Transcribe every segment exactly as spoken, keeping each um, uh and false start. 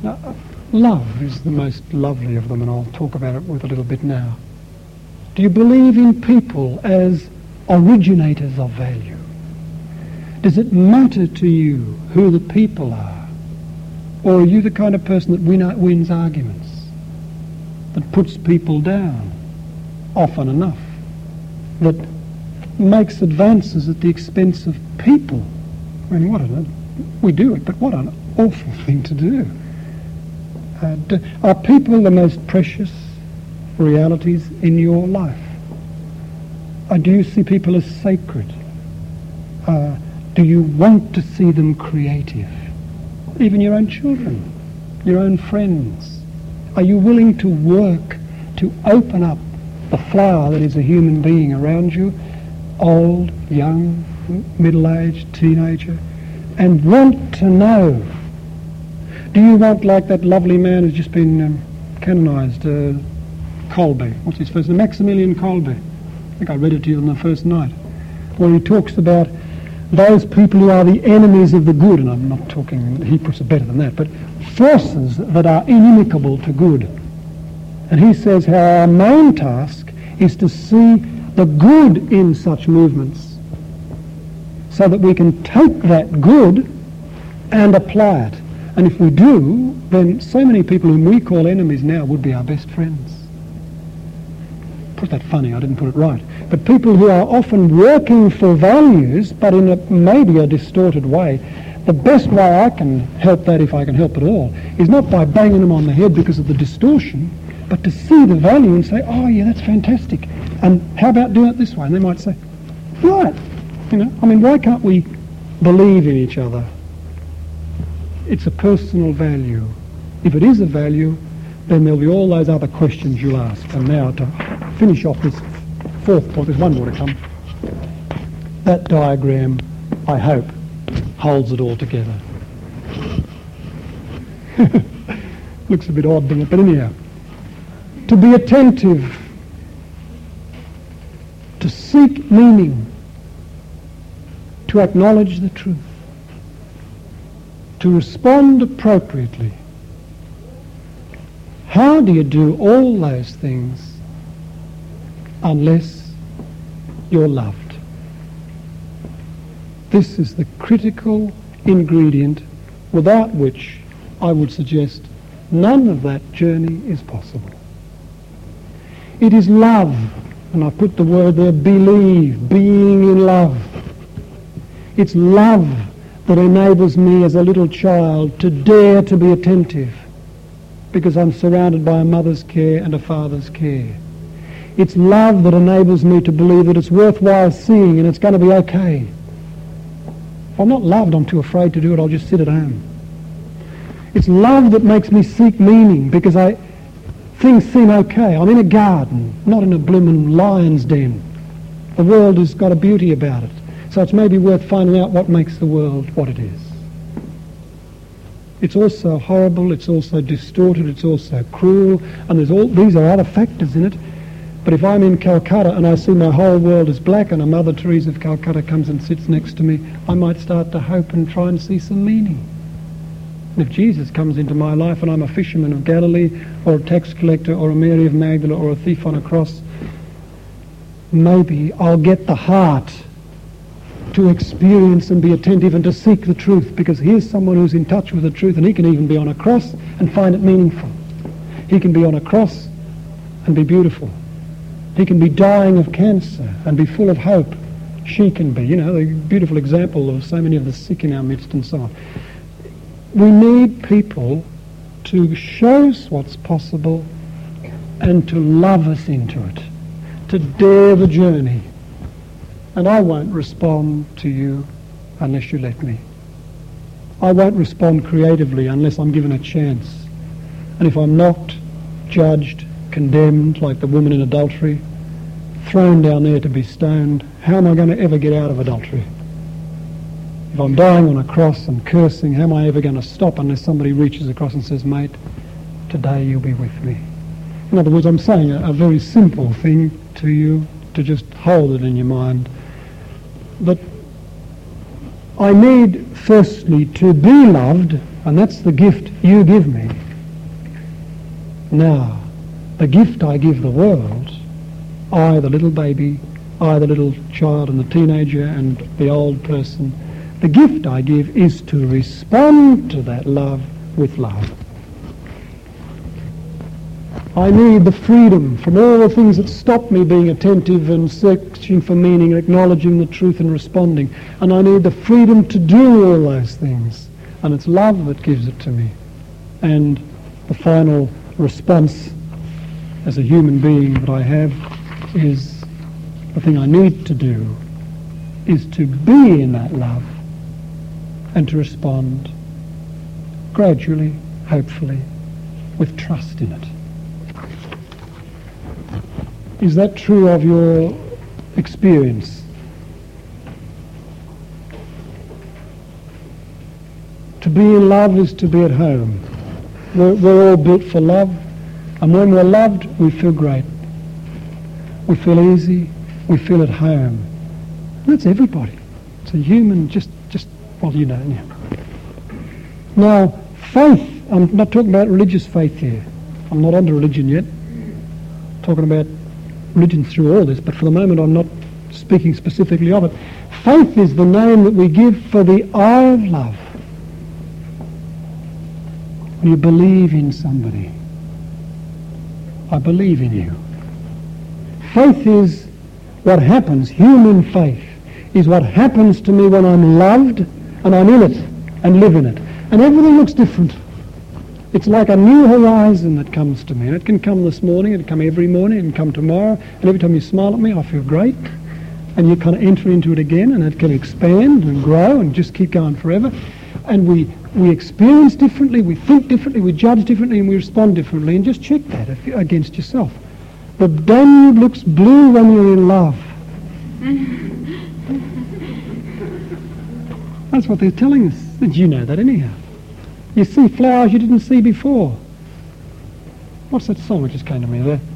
Now, love is the most lovely of them, and I'll talk about it with a little bit now. Do you believe in people as originators of value? Does it matter to you who the people are? Or are you the kind of person that win, wins arguments, that puts people down often enough, that makes advances at the expense of people? I mean, what an, we do it, but what an awful thing to do. Uh, do, are people the most precious realities in your life? Or do you see people as sacred? Uh, do you want to see them creative? Even your own children, your own friends. Are you willing to work to open up the flower that is a human being around you, old, young, middle-aged, teenager, and want to know? Do you want, like that lovely man who's just been um, canonised, uh, Kolbe, what's his first name? Maximilian Kolbe. I think I read it to you on the first night, where he talks about those people who are the enemies of the good, and I'm not talking, he puts it better than that, but forces that are inimical to good. And he says how our main task is to see the good in such movements so that we can take that good and apply it. And if we do, then so many people whom we call enemies now would be our best friends. Put that funny, I didn't put it right. But people who are often working for values, but in a, maybe a distorted way, the best way I can help that, if I can help at all, is not by banging them on the head because of the distortion, but to see the value and say, oh yeah, that's fantastic. And how about doing it this way? And they might say, right. You know, I mean, why can't we believe in each other? It's a personal value. If it is a value, then there'll be all those other questions you'll ask. And now to finish off this fourth point, there's one more to come. That diagram, I hope, holds it all together. Looks a bit odd, doesn't it? But anyhow, to be attentive, to seek meaning, to acknowledge the truth, to respond appropriately. How do you do all those things unless you're loved? This is the critical ingredient without which I would suggest none of that journey is possible. It is love, and I put the word there, believe, being in love. It's love that enables me as a little child to dare to be attentive because I'm surrounded by a mother's care and a father's care. It's love that enables me to believe that it's worthwhile seeing and it's going to be okay. If I'm not loved, I'm too afraid to do it, I'll just sit at home. It's love that makes me seek meaning because I things seem okay. I'm in a garden, not in a bloomin' lion's den. The world has got a beauty about it. So it's maybe worth finding out what makes the world what it is. It's also horrible, it's also distorted, it's also cruel, and there's all these are other factors in it. But if I'm in Calcutta and I see my whole world is black and a Mother Teresa of Calcutta comes and sits next to me, I might start to hope and try and see some meaning. And if Jesus comes into my life and I'm a fisherman of Galilee or a tax collector or a Mary of Magdala or a thief on a cross, maybe I'll get the heart to experience and be attentive and to seek the truth, because here's someone who's in touch with the truth, and he can even be on a cross and find it meaningful. He can be on a cross and be beautiful. He can be dying of cancer and be full of hope. She can be, you know, the beautiful example of so many of the sick in our midst and so on. We need people to show us what's possible and to love us into it, to dare the journey. And I won't respond to you unless you let me. I won't respond creatively unless I'm given a chance. And if I'm not judged, condemned, like the woman in adultery, thrown down there to be stoned, how am I going to ever get out of adultery? If I'm dying on a cross and cursing, how am I ever going to stop unless somebody reaches across and says, mate, today you'll be with me? In other words, I'm saying a, a very simple thing to you, to just hold it in your mind. That I need, firstly, to be loved And that's the gift you give me. Now, the gift I give the world, I, the little baby, I, the little child and the teenager and the old person, the gift I give is to respond to that love with love. I need the freedom from all the things that stop me being attentive and searching for meaning, acknowledging the truth and responding. And I need the freedom to do all those things. And it's love that gives it to me. And the final response as a human being that I have is the thing I need to do is to be in that love and to respond gradually, hopefully, with trust in it. Is that true of your experience? To be in love is to be at home. We're, we're all built for love, and when we're loved, we feel great. We feel easy. We feel at home. And that's everybody. It's a human, just, just well, you know. Yeah. Now, faith, I'm not talking about religious faith here. I'm not onto religion yet. I'm talking about religion through all this, but for the moment I'm not speaking specifically of it. Faith is the name that we give for the eye of love. When you believe in somebody, I believe in you. Faith is what happens, human faith, is what happens to me when I'm loved and I'm in it and live in it. And everything looks different. It's like a new horizon that comes to me. And it can come this morning, it can come every morning, it can come tomorrow. And every time you smile at me, I feel great. And you kind of enter into it again, and it can expand and grow and just keep going forever. And we, we experience differently, we think differently, we judge differently, and we respond differently. And just check that if you, against yourself. The Danube looks blue when you're in love. That's what they're telling us. Did you know that anyhow? You see flowers you didn't see before. What's that song that just came to me there?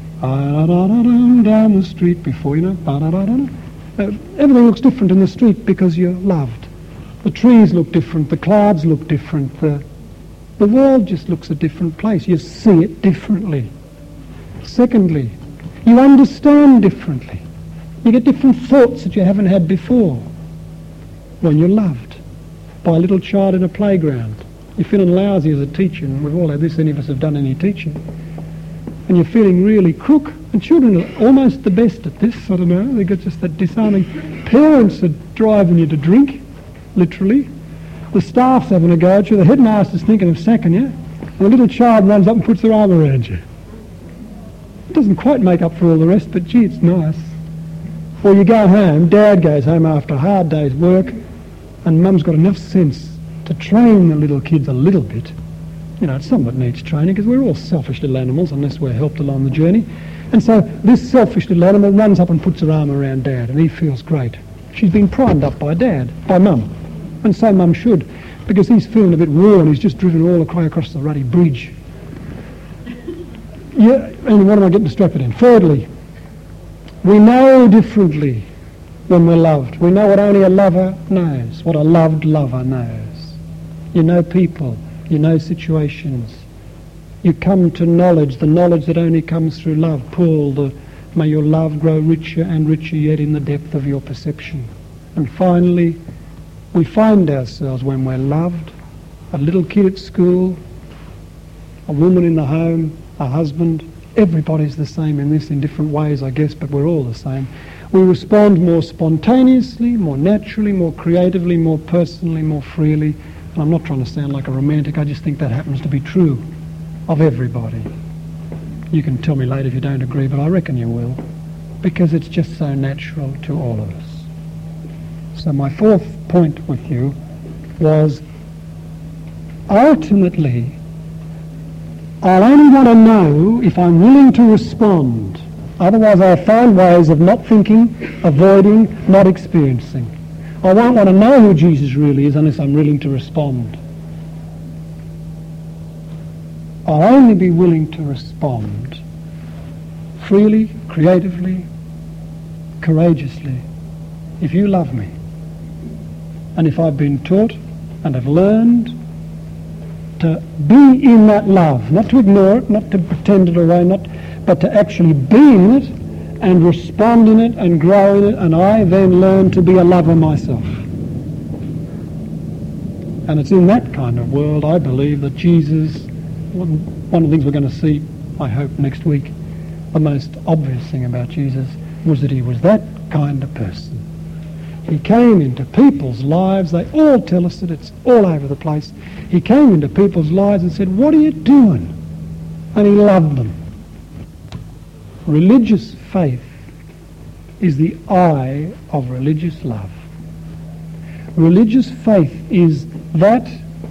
Down the street before, you know. Uh, everything looks different in the street because you're loved. The trees look different, the clouds look different, the, the world just looks a different place. You see it differently. Secondly, you understand differently. You get different thoughts that you haven't had before when you're loved by a little child in a playground. You're feeling lousy as a teacher, and we've all had this, any of us have done any teaching. And you're feeling really crook, and children are almost the best at this, I don't know, they've got just that disarming. Parents are driving you to drink, literally. The staff's having a go at you, the headmaster's thinking of sacking you, and the little child runs up and puts their arm around you. It doesn't quite make up for all the rest, but gee, it's nice. Or you go home, Dad goes home after a hard day's work, and Mum's got enough sense to train the little kids a little bit. You know, it's somewhat needs training because we're all selfish little animals unless we're helped along the journey. And so this selfish little animal runs up and puts her arm around Dad, and he feels great. She's been primed up by Dad, by Mum. And so Mum should, because he's feeling a bit worn. He's just driven all the way across the ruddy bridge. Yeah, and what am I getting distracted in? Thirdly, we know differently when we're loved. We know what only a lover knows, what a loved lover knows. You know people, you know situations. You come to knowledge, the knowledge that only comes through love. Paul, the, may your love grow richer and richer yet in the depth of your perception. And finally, we find ourselves when we're loved, a little kid at school, a woman in the home, a husband. Everybody's the same in this in different ways, I guess, but we're all the same. We respond more spontaneously, more naturally, more creatively, more personally, more freely. And I'm not trying to sound like a romantic, I just think that happens to be true of everybody. You can tell me later if you don't agree, but I reckon you will, because it's just so natural to all of us. So my fourth point with you was, ultimately, I'll only want to know if I'm willing to respond. Otherwise I'll find ways of not thinking, avoiding, not experiencing. I won't want to know who Jesus really is unless I'm willing to respond. I'll only be willing to respond freely, creatively, courageously, if you love me. And if I've been taught and have learned to be in that love, not to ignore it, not to pretend it away, not, but to actually be in it and respond in it and grow in it, and I then learn to be a lover myself. And it's in that kind of world, I believe, that Jesus, one of the things we're going to see, I hope, next week, the most obvious thing about Jesus was that he was that kind of person. He came into people's lives. They all tell us that it's all over the place. He came into people's lives and said, "What are you doing?" And he loved them. Religious faith is the eye of religious love. Religious faith is that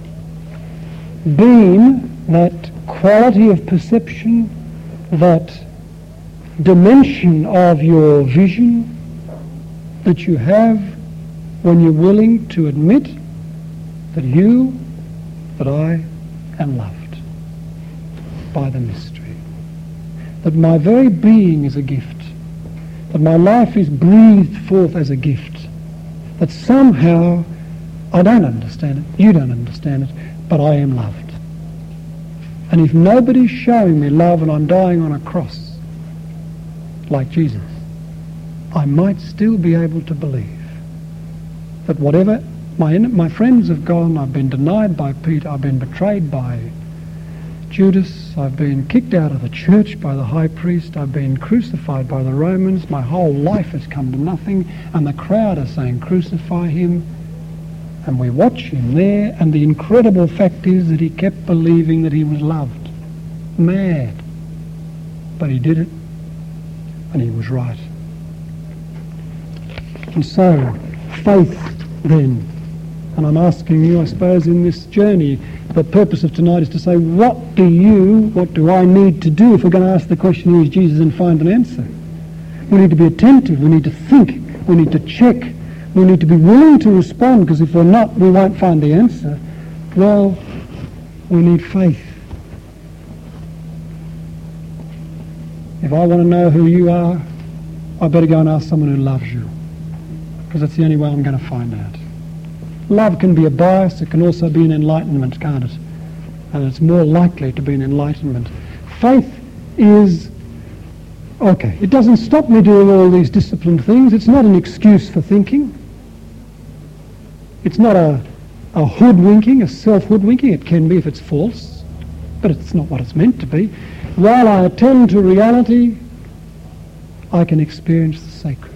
beam, that quality of perception, that dimension of your vision that you have when you're willing to admit that you, that I am loved by the mystery. That my very being is a gift. That my life is breathed forth as a gift. That somehow, I don't understand it, you don't understand it, but I am loved. And if nobody's showing me love and I'm dying on a cross, like Jesus, I might still be able to believe that whatever my my friends have gone, I've been denied by Peter, I've been betrayed by Judas, I've been kicked out of the church by the high priest, I've been crucified by the Romans, my whole life has come to nothing, and the crowd are saying, "Crucify him," and we watch him there, and the incredible fact is that he kept believing that he was loved. Mad. But he did it, and he was right. And so, faith then, and I'm asking you, I suppose, in this journey, the purpose of tonight is to say, what do you, what do I need to do if we're going to ask the question, who is Jesus, and find an answer? We need to be attentive, we need to think, we need to check, we need to be willing to respond, because if we're not, we won't find the answer. Well, we need faith. If I want to know who you are, I better go and ask someone who loves you, because that's the only way I'm going to find out. Love can be a bias, it can also be an enlightenment, can't it? And it's more likely to be an enlightenment. Faith is, okay, it doesn't stop me doing all these disciplined things. It's not an excuse for thinking. It's not a, a hoodwinking, a self-hoodwinking. It can be if it's false, but it's not what it's meant to be. While I attend to reality, I can experience the sacred.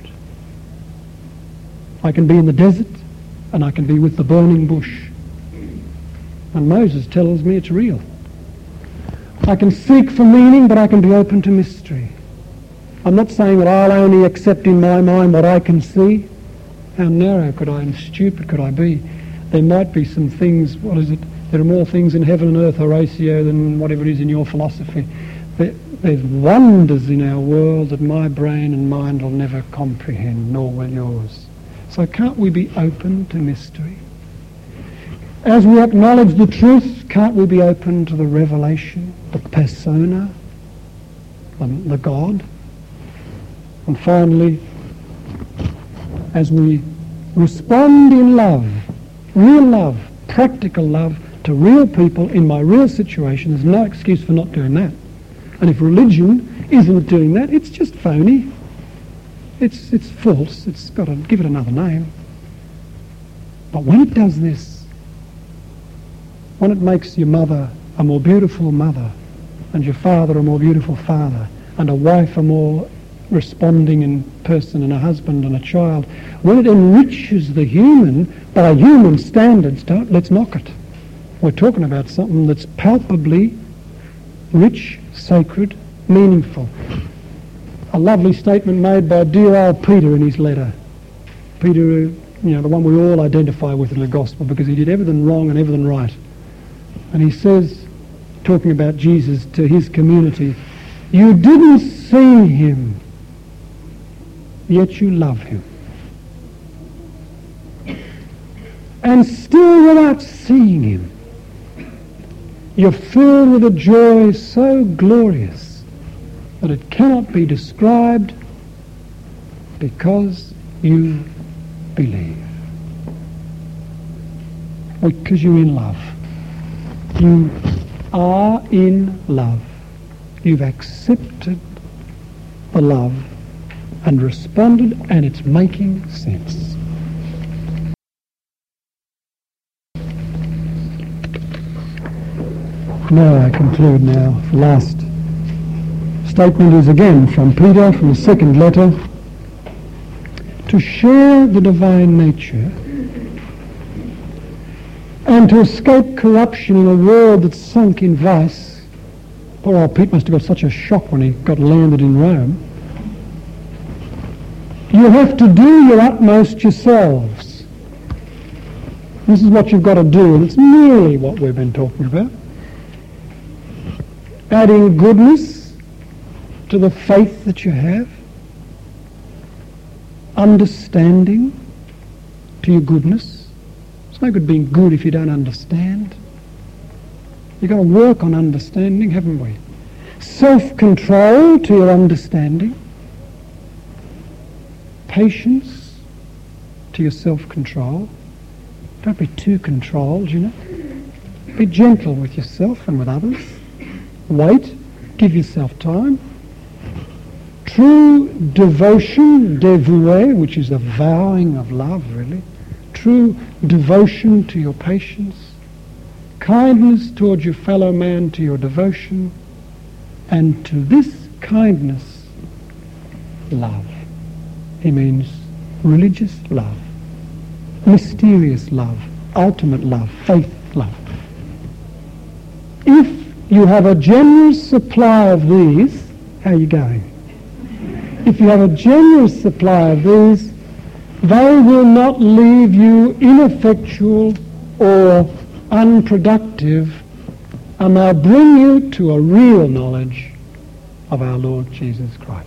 I can be in the desert, and I can be with the burning bush. And Moses tells me it's real. I can seek for meaning, but I can be open to mystery. I'm not saying that I'll only accept in my mind what I can see. How narrow could I and stupid could I be? There might be some things, what is it? There are more things in heaven and earth, Horatio, than whatever it is in your philosophy. There, there's wonders in our world that my brain and mind will never comprehend, nor will yours. So can't we be open to mystery? As we acknowledge the truth, can't we be open to the revelation, the persona, the, the God? And finally, as we respond in love, real love, practical love, to real people in my real situation, there's no excuse for not doing that. And if religion isn't doing that, it's just phony. It's it's false. It's got to give it another name. But when it does this, when it makes your mother a more beautiful mother, and your father a more beautiful father, and a wife a more responding in person, and a husband and a child, when it enriches the human by human standards, don't, let's knock it. We're talking about something that's palpably rich, sacred, meaningful. A lovely statement made by dear old Peter in his letter. Peter, you know, the one we all identify with in the gospel, because he did everything wrong and everything right. And he says, talking about Jesus to his community, "You didn't see him, yet you love him. And still without seeing him, you're filled with a joy so glorious that it cannot be described, because you believe." Because you're in love. You are in love. You've accepted the love and responded, and it's making sense. Now I conclude now. The last statement is again from Peter, from the second letter. To share the divine nature and to escape corruption in a world that's sunk in vice. Poor old Pete must have got such a shock when he got landed in Rome. You have to do your utmost yourselves. This is what you've got to do, and it's merely what we've been talking about. Adding goodness to the faith that you have. Understanding to your goodness. It's no good being good if you don't understand. You've got to work on understanding, haven't we? Self-control to your understanding. Patience to your self-control. Don't be too controlled, you know. Be gentle with yourself and with others. Wait. Give yourself time. True devotion, dévoué, which is a vowing of love, really. True devotion to your patience. Kindness towards your fellow man to your devotion. And to this kindness, love. He means religious love, mysterious love, ultimate love, faith love. If you have a generous supply of these, how are you going? If you have a generous supply of these, they will not leave you ineffectual or unproductive, and they'll bring you to a real knowledge of our Lord Jesus Christ.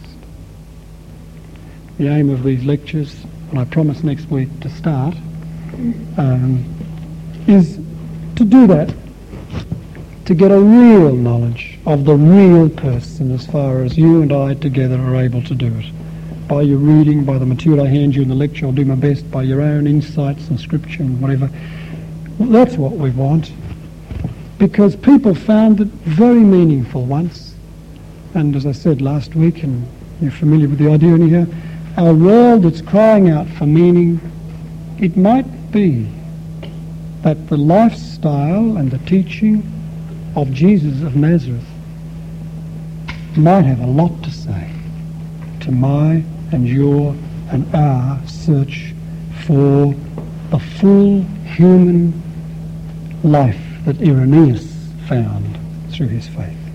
The aim of these lectures, and I promise next week to start, um, is to do that, to get a real knowledge of the real person as far as you and I together are able to do it. By your reading, by the material I hand you in the lecture, I'll do my best, by your own insights and scripture and whatever. Well, that's what we want, because people found it very meaningful once. And as I said last week, and you're familiar with the idea anyhow, our world that's crying out for meaning, it might be that the lifestyle and the teaching of Jesus of Nazareth might have a lot to say to my and your and our search for the full human life that Irenaeus found through his faith.